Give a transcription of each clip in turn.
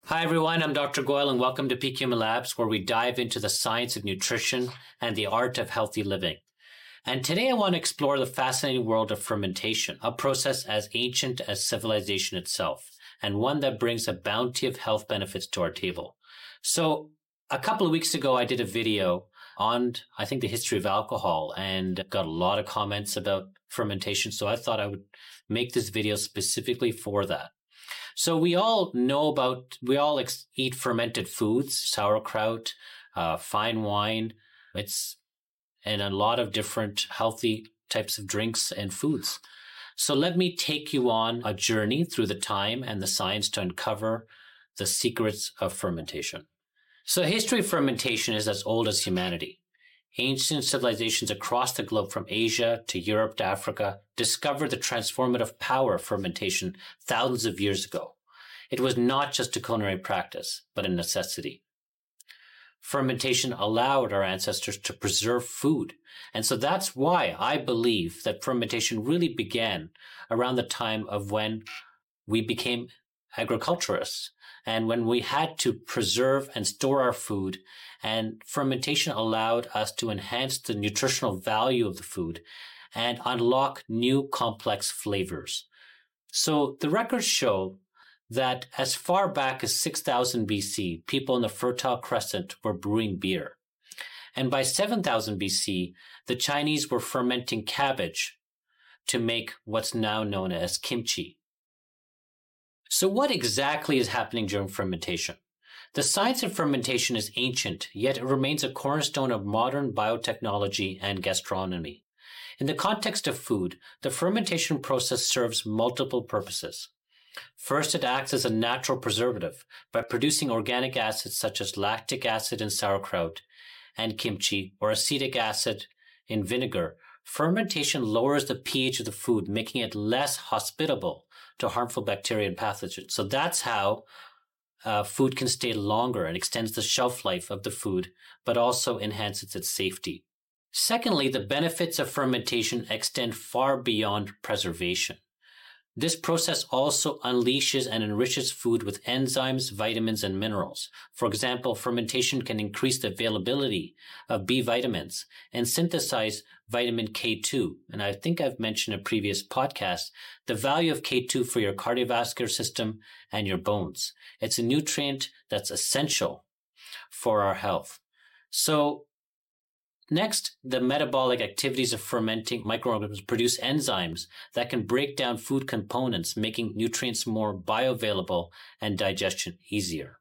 Hi, everyone. I'm Dr. Goyal, and welcome to Peak Human Labs, where we dive into the science of nutrition and the art of healthy living. And today I want to explore the fascinating world of fermentation, a process as ancient as civilization itself, and one that brings a bounty of health benefits to our table. So a couple of weeks ago, I did a video on, I think, the history of alcohol and got a lot of comments about fermentation. So I thought I would make this video specifically for that. So we all eat fermented foods, sauerkraut, fine wine. And a lot of different healthy types of drinks and foods. So let me take you on a journey through the time and the science to uncover the secrets of fermentation. So the history of fermentation is as old as humanity. Ancient civilizations across the globe, from Asia to Europe to Africa, discovered the transformative power of fermentation thousands of years ago. It was not just a culinary practice, but a necessity. Fermentation allowed our ancestors to preserve food. And so that's why I believe that fermentation really began around the time of when we became agriculturists and when we had to preserve and store our food. And fermentation allowed us to enhance the nutritional value of the food and unlock new complex flavors. So the records show that as far back as 6000 BC, people in the Fertile Crescent were brewing beer. And by 7000 BC, the Chinese were fermenting cabbage to make what's now known as kimchi. So what exactly is happening during fermentation? The science of fermentation is ancient, yet it remains a cornerstone of modern biotechnology and gastronomy. In the context of food, the fermentation process serves multiple purposes. First, it acts as a natural preservative by producing organic acids such as lactic acid in sauerkraut and kimchi, or acetic acid in vinegar. Fermentation lowers the pH of the food, making it less hospitable to harmful bacteria and pathogens. So that's how food can stay longer and extends the shelf life of the food, but also enhances its safety. Secondly, the benefits of fermentation extend far beyond preservation. This process also unleashes and enriches food with enzymes, vitamins, and minerals. For example, fermentation can increase the availability of B vitamins and synthesize vitamin K2. And I think I've mentioned in a previous podcast the value of K2 for your cardiovascular system and your bones. It's a nutrient that's essential for our health. So next, the metabolic activities of fermenting microorganisms produce enzymes that can break down food components, making nutrients more bioavailable and digestion easier.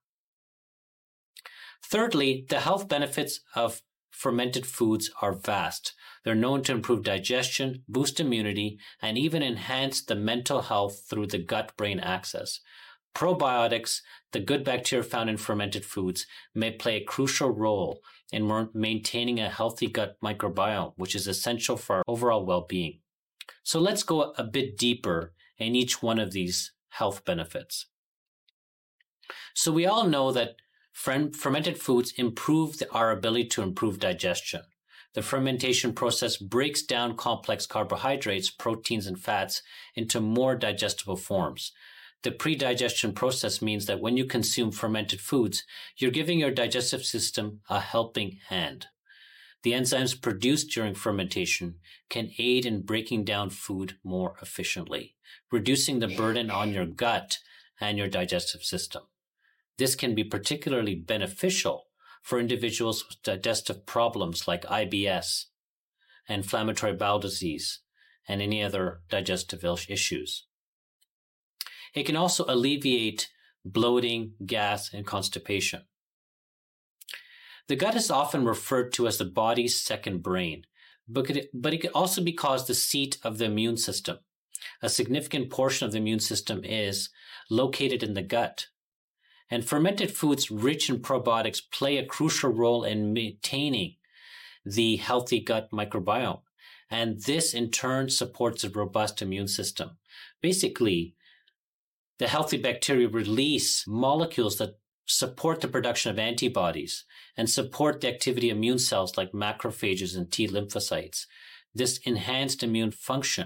Thirdly, the health benefits of fermented foods are vast. They're known to improve digestion, boost immunity, and even enhance the mental health through the gut-brain axis. Probiotics, the good bacteria found in fermented foods, may play a crucial role in maintaining a healthy gut microbiome, which is essential for our overall well-being. So let's go a bit deeper in each one of these health benefits. So we all know that fermented foods improve our ability to improve digestion. The fermentation process breaks down complex carbohydrates, proteins, and fats into more digestible forms. The pre-digestion process means that when you consume fermented foods, you're giving your digestive system a helping hand. The enzymes produced during fermentation can aid in breaking down food more efficiently, reducing the burden on your gut and your digestive system. This can be particularly beneficial for individuals with digestive problems like IBS, inflammatory bowel disease, and any other digestive issues. It can also alleviate bloating, gas, and constipation. The gut is often referred to as the body's second brain, but it can also be called the seat of the immune system. A significant portion of the immune system is located in the gut. And fermented foods rich in probiotics play a crucial role in maintaining the healthy gut microbiome. And this in turn supports a robust immune system. Basically, the healthy bacteria release molecules that support the production of antibodies and support the activity of immune cells like macrophages and T lymphocytes. This enhanced immune function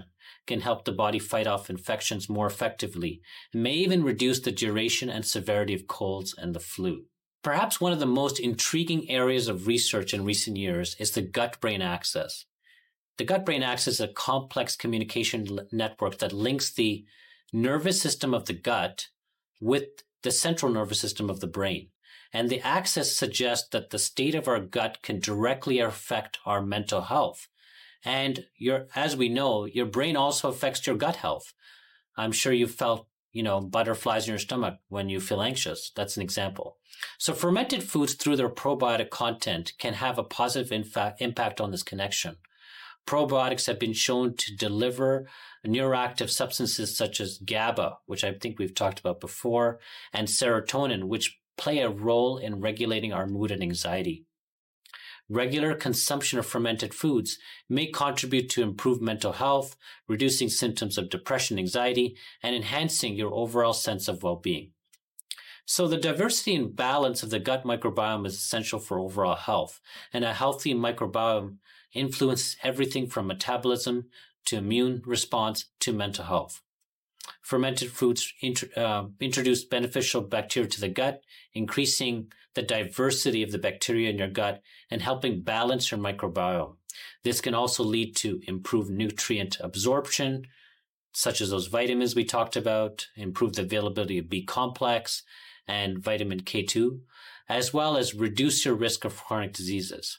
can help the body fight off infections more effectively and may even reduce the duration and severity of colds and the flu. Perhaps one of the most intriguing areas of research in recent years is the gut-brain axis. The gut-brain axis is a complex communication network that links the nervous system of the gut with the central nervous system of the brain. And the axis suggests that the state of our gut can directly affect our mental health. And as we know, your brain also affects your gut health. I'm sure you felt, butterflies in your stomach when you feel anxious. That's an example. So fermented foods through their probiotic content can have a positive impact on this connection. Probiotics have been shown to deliver neuroactive substances such as GABA, which I think we've talked about before, and serotonin, which play a role in regulating our mood and anxiety. Regular consumption of fermented foods may contribute to improved mental health, reducing symptoms of depression, anxiety, and enhancing your overall sense of well-being. So the diversity and balance of the gut microbiome is essential for overall health, and a healthy microbiome influences everything from metabolism to immune response to mental health. Fermented foods introduce beneficial bacteria to the gut, increasing the diversity of the bacteria in your gut and helping balance your microbiome. This can also lead to improved nutrient absorption, such as those vitamins we talked about, improve the availability of B complex and vitamin K2, as well as reduce your risk of chronic diseases.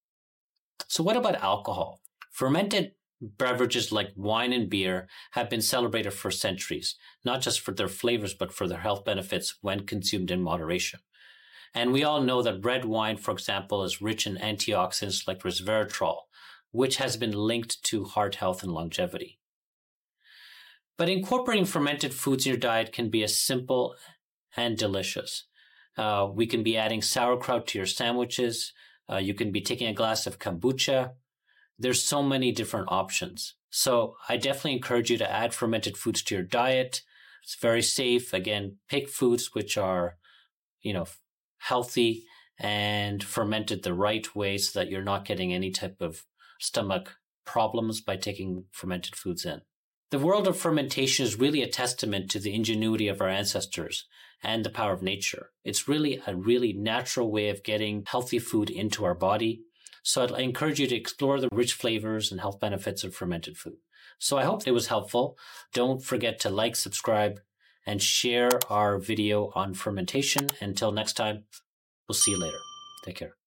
So what about alcohol? Fermented beverages like wine and beer have been celebrated for centuries, not just for their flavors, but for their health benefits when consumed in moderation. And we all know that red wine, for example, is rich in antioxidants like resveratrol, which has been linked to heart health and longevity. But incorporating fermented foods in your diet can be as simple and delicious. We can be adding sauerkraut to your sandwiches. You can be taking a glass of kombucha. There's so many different options. So I definitely encourage you to add fermented foods to your diet. It's very safe. Again, pick foods which are, healthy and fermented the right way so that you're not getting any type of stomach problems by taking fermented foods in. The world of fermentation is really a testament to the ingenuity of our ancestors and the power of nature. It's really a natural way of getting healthy food into our body. So I encourage you to explore the rich flavors and health benefits of fermented food. So I hope it was helpful. Don't forget to like, subscribe, and share our video on fermentation. Until next time, we'll see you later. Take care.